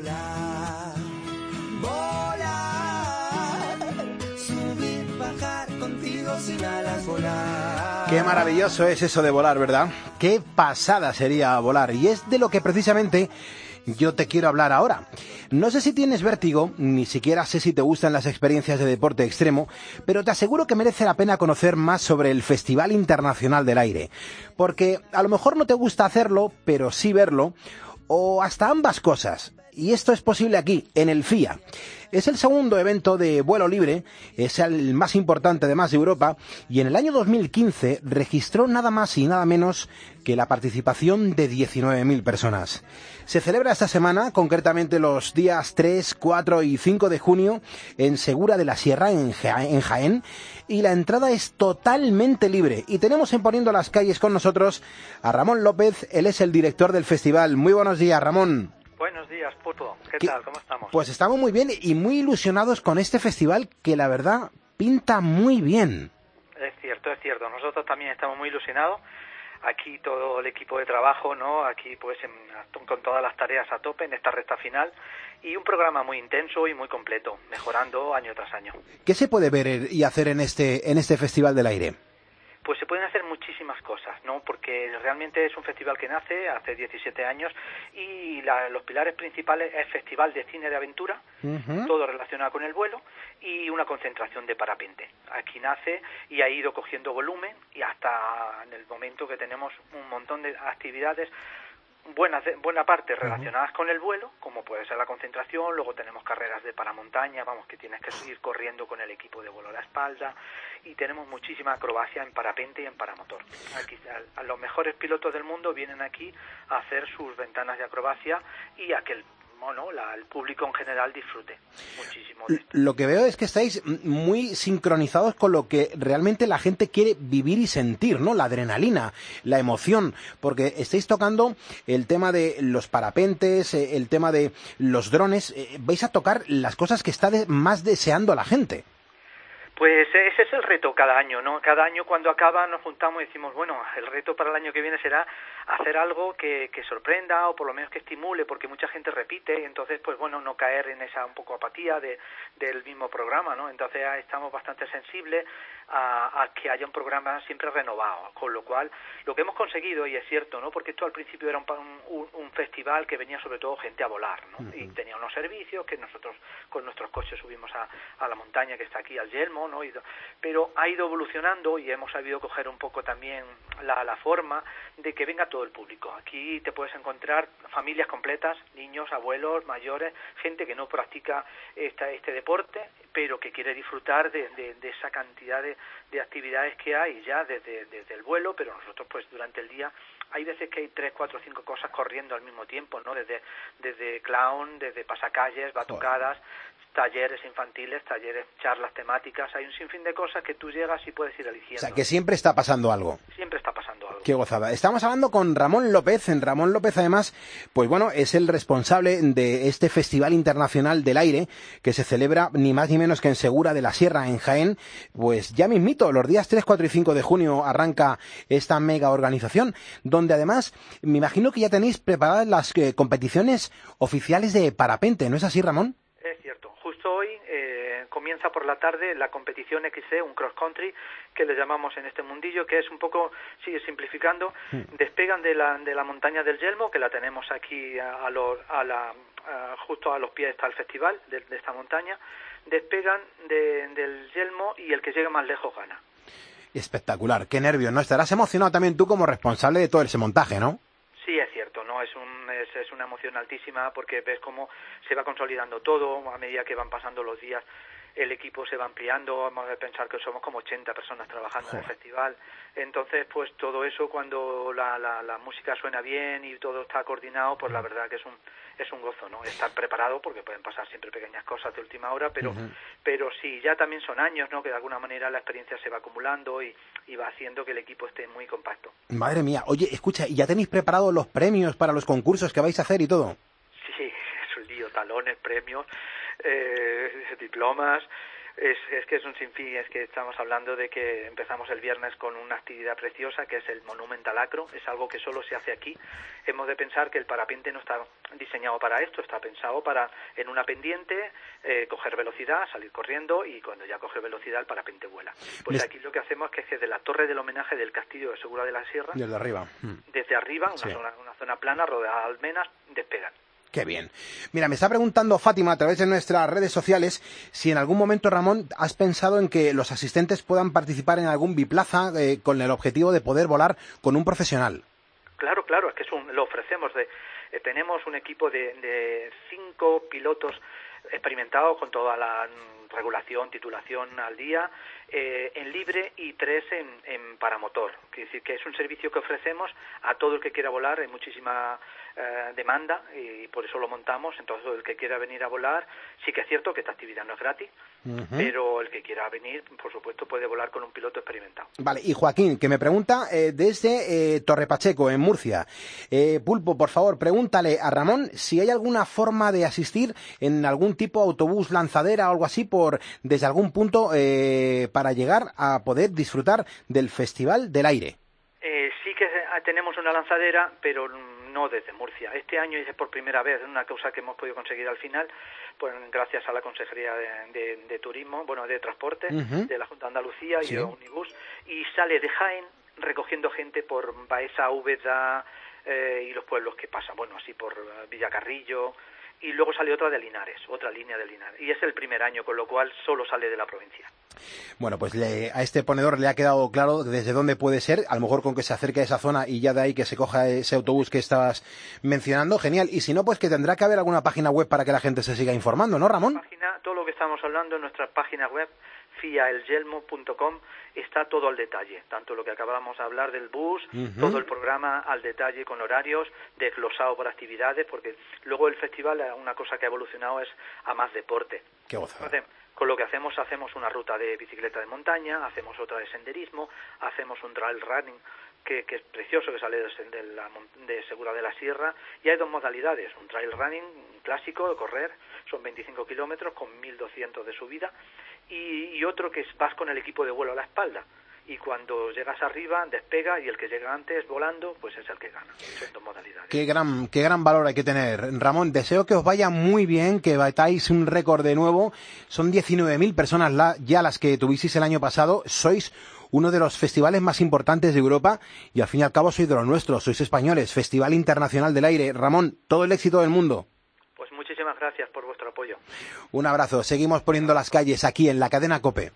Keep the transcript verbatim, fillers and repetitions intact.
volar, volar, subir, bajar contigo sin alas, volar. Qué maravilloso es eso de volar, ¿verdad? Qué pasada sería volar. Y es de lo que precisamente yo te quiero hablar ahora. No sé si tienes vértigo, ni siquiera sé si te gustan las experiencias de deporte extremo, pero te aseguro que merece la pena conocer más sobre el Festival Internacional del Aire. Porque a lo mejor no te gusta hacerlo, pero sí verlo, o hasta ambas cosas. Y esto es posible aquí, en el F I A. Es el segundo evento de vuelo libre, es el más importante además de Europa, y en el año dos mil quince registró nada más y nada menos que la participación de diecinueve mil personas. Se celebra esta semana, concretamente los días tres, cuatro y cinco de junio, en Segura de la Sierra, en Jaén, y la entrada es totalmente libre. Y tenemos en Poniendo las Calles con nosotros a Ramón López, él es el director del festival. Muy buenos días, Ramón. Buenos días, Puto. ¿Qué, ¿Qué tal? ¿Cómo estamos? Pues estamos muy bien y muy ilusionados con este festival que la verdad pinta muy bien. Es cierto, es cierto. Nosotros también estamos muy ilusionados. Aquí todo el equipo de trabajo, ¿no? Aquí pues en, con todas las tareas a tope en esta recta final y un programa muy intenso y muy completo, mejorando año tras año. ¿Qué se puede ver y hacer en este en este Festival del Aire? Pues se pueden hacer muchísimas cosas, ¿no? Porque realmente es un festival que nace hace diecisiete años y la, los pilares principales es Festival de Cine de Aventura, uh-huh. todo relacionado con el vuelo, y una concentración de parapente. Aquí nace y ha ido cogiendo volumen y hasta en el momento que tenemos un montón de actividades, buena, buena parte relacionadas con el vuelo, como puede ser la concentración, luego tenemos carreras de paramontaña, vamos, que tienes que ir corriendo con el equipo de vuelo a la espalda, y tenemos muchísima acrobacia en parapente y en paramotor. Aquí, a, a los mejores pilotos del mundo vienen aquí a hacer sus ventanas de acrobacia y a que el bueno, la, el público en general disfrute muchísimo de esto. Lo que veo es que estáis muy sincronizados con lo que realmente la gente quiere vivir y sentir, ¿no? La adrenalina, la emoción, porque estáis tocando el tema de los parapentes, el tema de los drones, vais a tocar las cosas que está de, más deseando la gente. Pues ese es el reto cada año, ¿no? Cada año cuando acaba nos juntamos y decimos, bueno, el reto para el año que viene será hacer algo que, que sorprenda o por lo menos que estimule, porque mucha gente repite, y entonces, pues bueno, no caer en esa un poco apatía de, del mismo programa, ¿no? Entonces estamos bastante sensibles a, a que haya un programa siempre renovado, con lo cual lo que hemos conseguido, y es cierto, ¿no? Porque esto al principio era un, un, un festival que venía sobre todo gente a volar, ¿no? Uh-huh. Y tenía unos servicios que nosotros con nuestros coches subimos a, a la montaña que está aquí, al Yelmo, ¿no? Y, pero ha ido evolucionando y hemos sabido coger un poco también la, la forma de que venga todo el público. Aquí te puedes encontrar familias completas, niños, abuelos, mayores, gente que no practica esta, este deporte, pero que quiere disfrutar de, de, de esa cantidad de, de actividades que hay ya desde, desde el vuelo, pero nosotros pues durante el día hay veces que hay tres, cuatro, cinco cosas corriendo al mismo tiempo, ¿no? Desde, desde clown, desde pasacalles, batucadas, talleres infantiles, talleres, charlas temáticas, hay un sinfín de cosas que tú llegas y puedes ir eligiendo. O sea, que siempre está pasando algo. Siempre está pasando algo. Qué gozada. Estamos hablando con Ramón López. En Ramón López, además, pues bueno, es el responsable de este Festival Internacional del Aire, que se celebra ni más ni menos que en Segura de la Sierra, en Jaén. Pues ya mismito, los días tres, cuatro y cinco de junio arranca esta mega organización, donde además, me imagino que ya tenéis preparadas las eh, competiciones oficiales de parapente, ¿no es así, Ramón? Es cierto. Justo hoy eh, comienza por la tarde la competición X C, un cross country que le llamamos en este mundillo, que es un poco, sigue simplificando, mm. despegan de la de la montaña del Yelmo, que la tenemos aquí a, a, lo, a la a, justo a los pies está el festival de, de esta montaña, despegan de, del Yelmo y el que llegue más lejos gana. Espectacular, qué nervios, ¿no? Estarás emocionado también tú como responsable de todo ese montaje, ¿no? Sí, es cierto, no es un es, es una emoción altísima porque ves cómo se va consolidando todo a medida que van pasando los días. El equipo se va ampliando, vamos a pensar que somos como ochenta personas trabajando Joder. en el festival. Entonces, pues todo eso cuando la, la, la música suena bien y todo está coordinado, pues la verdad que es un es un gozo, ¿no? Estar preparado porque pueden pasar siempre pequeñas cosas de última hora, pero uh-huh. pero sí, ya también son años, ¿no? Que de alguna manera la experiencia se va acumulando y, y va haciendo que el equipo esté muy compacto. Madre mía, oye, escucha, ¿y ya tenéis preparados los premios para los concursos que vais a hacer y todo? Sí, es un lío, talones, premios, eh, diplomas. Es, es que es un sinfín, es que estamos hablando de que empezamos el viernes con una actividad preciosa que es el Monumental Acro, es algo que solo se hace aquí. Hemos de pensar que el parapente no está diseñado para esto, está pensado para en una pendiente eh, coger velocidad, salir corriendo y cuando ya coge velocidad el parapente vuela. Pues aquí lo que hacemos es que desde la torre del homenaje del castillo de Segura de la Sierra, desde arriba, desde arriba, una, sí. zona, una zona plana rodeada de almenas, despegan. Qué bien. Mira, me está preguntando Fátima a través de nuestras redes sociales si en algún momento, Ramón, has pensado en que los asistentes puedan participar en algún biplaza eh, con el objetivo de poder volar con un profesional. Claro, claro, es que es un, lo ofrecemos. De, eh, tenemos un equipo de, de cinco pilotos experimentados con toda la regulación, titulación al día, eh, en libre y tres en, en paramotor. Quiere decir que es un servicio que ofrecemos a todo el que quiera volar, hay muchísima eh, demanda y por eso lo montamos. Entonces el que quiera venir a volar, sí que es cierto que esta actividad no es gratis, uh-huh. pero el que quiera venir, por supuesto, puede volar con un piloto experimentado. Vale, y Joaquín, que me pregunta eh, desde eh, Torre Pacheco, en Murcia. Eh, Pulpo, por favor, pregúntale a Ramón si hay alguna forma de asistir en algún tipo de autobús lanzadera o algo así por desde algún punto eh, para llegar a poder disfrutar del Festival del Aire. Eh, sí que tenemos una lanzadera, pero no desde Murcia. Este año es por primera vez, es una cosa que hemos podido conseguir al final, pues gracias a la Consejería de, de, de Turismo, bueno, de Transporte, uh-huh. de la Junta de Andalucía y sí. de Omnibus, y sale de Jaén recogiendo gente por Baeza, Úbeda eh, y los pueblos que pasan, bueno, así por uh, Villacarrillo, y luego sale otra de Linares, otra línea de Linares, y es el primer año, con lo cual solo sale de la provincia. Bueno, pues le, a este ponedor le ha quedado claro desde dónde puede ser, a lo mejor con que se acerque a esa zona y ya de ahí que se coja ese autobús que estabas mencionando, genial, y si no, pues que tendrá que haber alguna página web para que la gente se siga informando, ¿no, Ramón? Página, todo lo que estamos hablando en nuestra página web, fia el yelmo punto com, está todo al detalle, tanto lo que acabamos de hablar del bus, uh-huh. todo el programa al detalle con horarios, desglosado por actividades, porque luego el festival, una cosa que ha evolucionado es a más deporte. Qué gozada. Entonces, con lo que hacemos, hacemos una ruta de bicicleta de montaña, hacemos otra de senderismo, hacemos un trail running que, que es precioso, que sale de, de, la, de Segura de la Sierra, y hay dos modalidades, un trail running un clásico de correr, son veinticinco kilómetros con mil doscientos de subida, y, y otro que es, vas con el equipo de vuelo a la espalda, y cuando llegas arriba despega y el que llega antes volando pues es el que gana. Son dos modalidades. Qué gran, qué gran valor hay que tener. Ramón, deseo que os vaya muy bien, que batáis un récord de nuevo. Son diecinueve mil personas la, ya las que tuvisteis el año pasado. Sois uno de los festivales más importantes de Europa y al fin y al cabo sois de los nuestros, sois españoles. Festival Internacional del Aire. Ramón, todo el éxito del mundo. Pues muchísimas gracias por vuestro apoyo. Un abrazo. Seguimos poniendo las calles aquí en la cadena COPE.